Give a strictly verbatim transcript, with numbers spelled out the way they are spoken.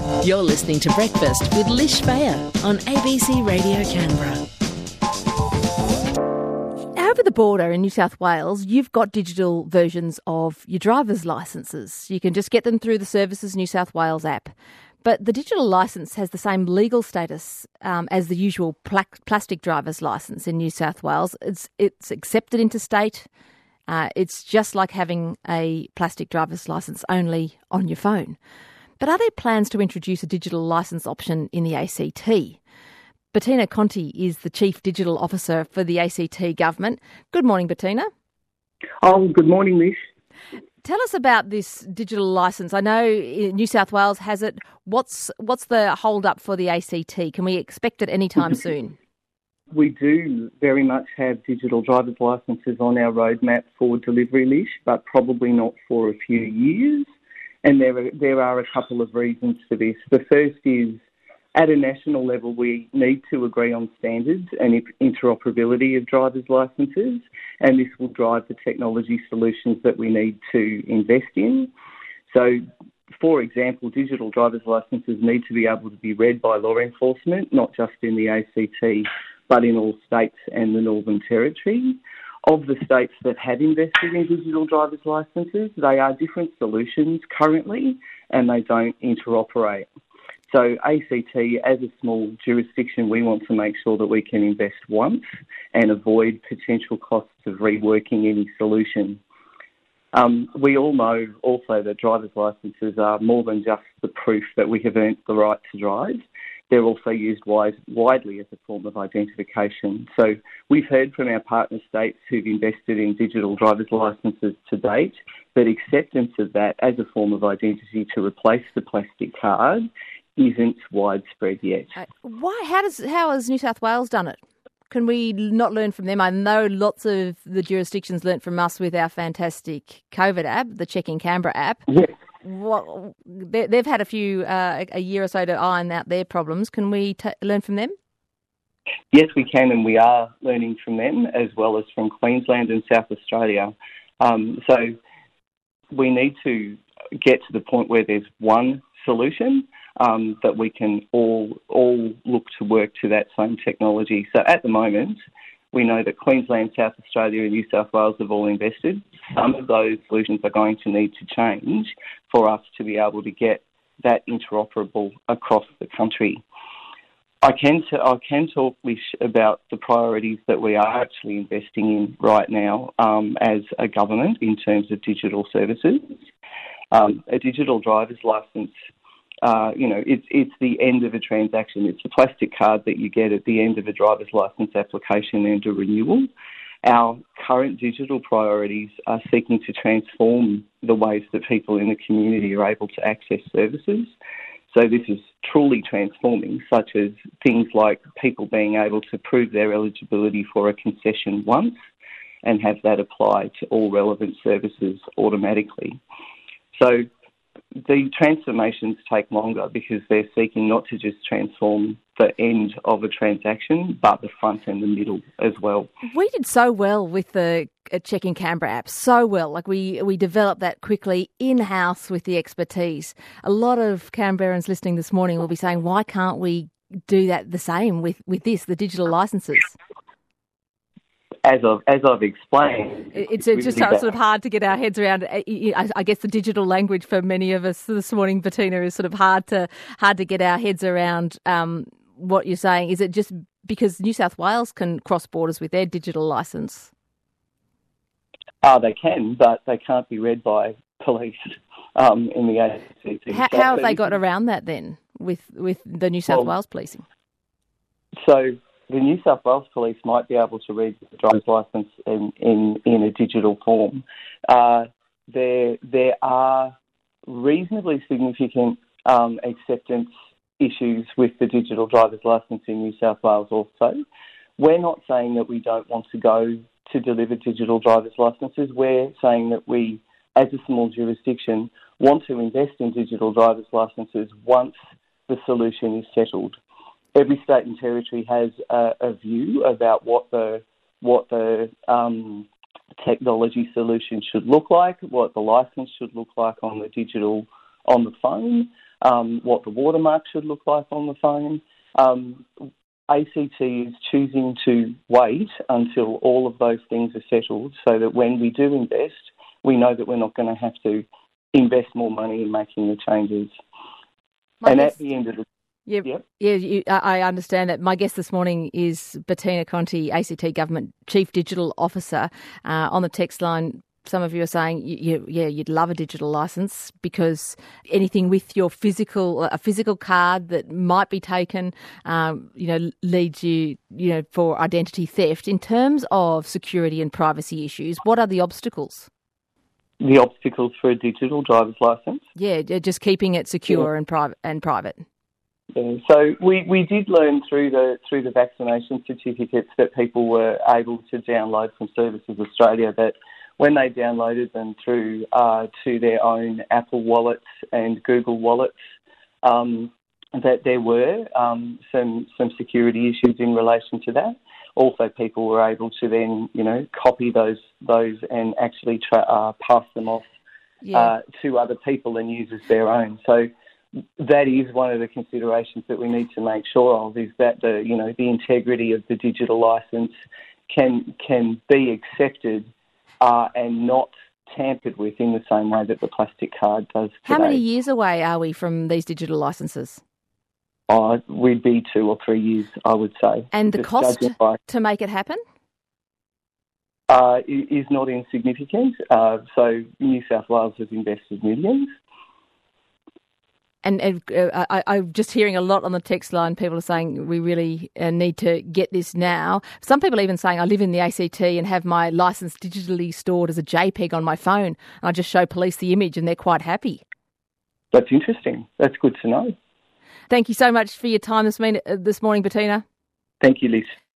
You're listening to Breakfast with Lish Bayer on A B C Radio Canberra. Over the border in New South Wales, you've got digital versions of your driver's licences. You can just get them through the Services New South Wales app. But the digital licence has the same legal status um, as the usual pla- plastic driver's licence in New South Wales. It's it's accepted interstate. Uh, it's just like having a plastic driver's licence only on your phone. But are there plans to introduce a digital licence option in the A C T? Bettina Conti is the Chief Digital Officer for the A C T government. Good morning, Bettina. Oh, good morning, Lish. Tell us about this digital licence. I know New South Wales has it. What's what's the hold up for the A C T? Can we expect it anytime soon? We do very much have digital driver's licences on our roadmap for delivery, Lish, but probably not for a few years. And there are, there are a couple of reasons for this. The first is, at a national level, we need to agree on standards and interoperability of driver's licences, and this will drive the technology solutions that we need to invest in. So, for example, digital driver's licences need to be able to be read by law enforcement, not just in the A C T, but in all states and the Northern Territory. Of the states that have invested in digital driver's licences, they are different solutions currently, and they don't interoperate. So A C T, as a small jurisdiction, we want to make sure that we can invest once and avoid potential costs of reworking any solution. Um, we all know also that driver's licences are more than just the proof that we have earned the right to drive. They're also used wide, widely as a form of identification. So we've heard from our partner states who've invested in digital driver's licences to date that acceptance of that as a form of identity to replace the plastic card isn't widespread yet. Uh, why? How does how has New South Wales done it? Can we not learn from them? I know lots of the jurisdictions learnt from us with our fantastic COVID app, the Check in Canberra app. Yes. What, they, they've had a few uh, a year or so to iron out their problems. Can we t- learn from them? Yes, we can, and we are learning from them as well as from Queensland and South Australia. Um, so we need to get to the point where there's one solution um, that we can all all look to work to that same technology. So at the moment, we know that Queensland, South Australia and New South Wales have all invested. Some of those solutions are going to need to change for us to be able to get that interoperable across the country. I can t- I can talk, Lish, about the priorities that we are actually investing in right now um, as a government in terms of digital services. Um, a digital driver's licence, uh, you know, it's it's the end of a transaction. It's a plastic card that you get at the end of a driver's licence application and a renewal. Our current digital priorities are seeking to transform the ways that people in the community are able to access services. So this is truly transforming, such as things like people being able to prove their eligibility for a concession once and have that apply to all relevant services automatically. So the transformations take longer because they're seeking not to just transform the end of a transaction, but the front and the middle as well. We did so well with the Check in Canberra app, so well. Like we, we developed that quickly in-house with the expertise. A lot of Canberrans listening this morning will be saying, why can't we do that the same with, with this, the digital licences? As I've, as I've explained... It's, it's just really sort of hard to get our heads around. I, I guess the digital language for many of us this morning, Bettina, is sort of hard to hard to get our heads around um, what you're saying. Is it just because New South Wales can cross borders with their digital licence? Oh, they can, but they can't be read by police um, in the A C T. How, how have they got around that then with, with the New South well, Wales policing? So... the New South Wales Police might be able to read the driver's licence in, in, in a digital form. Uh, there, there are reasonably significant um, acceptance issues with the digital driver's licence in New South Wales also. We're not saying that we don't want to go to deliver digital driver's licences. We're saying that we, as a small jurisdiction, want to invest in digital driver's licences once the solution is settled. Every state and territory has a, a view about what the what the um, technology solution should look like, what the license should look like on the digital on the phone. um, what the watermark should look like on the phone. Um, A C T is choosing to wait until all of those things are settled so that when we do invest, we know that we're not going to have to invest more money in making the changes. My and guess, at the end of the yeah, yep. yeah, you, I understand that. My guest this morning is Bettina Conti, A C T Government Chief Digital Officer. Uh, on the text line, some of you are saying, you, you, yeah, you'd love a digital licence because anything with your physical, a physical card that might be taken, um, you know, leads you, you know, for identity theft. In terms of security and privacy issues, what are the obstacles? The obstacles for a digital driver's licence? Yeah, just keeping it secure yeah. and private. And private. Yeah. So we, we did learn through the through the vaccination certificates that people were able to download from Services Australia that when they downloaded them through uh, to their own Apple wallets and Google wallets, um, that there were um, some some security issues in relation to that. Also, people were able to then, you know, copy those those and actually tra- uh, pass them off yeah. uh, to other people and use as their own. So that is one of the considerations that we need to make sure of, is that the you know the integrity of the digital licence can can be accepted uh, and not tampered with in the same way that the plastic card does today. How many years away are we from these digital licences? Uh, we'd be two or three years, I would say. And the cost by, to make it happen? Uh, is not insignificant. Uh, so New South Wales has invested millions. And, and uh, I, I'm just hearing a lot on the text line. People are saying we really uh, need to get this now. Some people even saying I live in the A C T and have my licence digitally stored as a JPEG on my phone. And I just show police the image and they're quite happy. That's interesting. That's good to know. Thank you so much for your time this, mean, uh, this morning, Bettina. Thank you, Liz.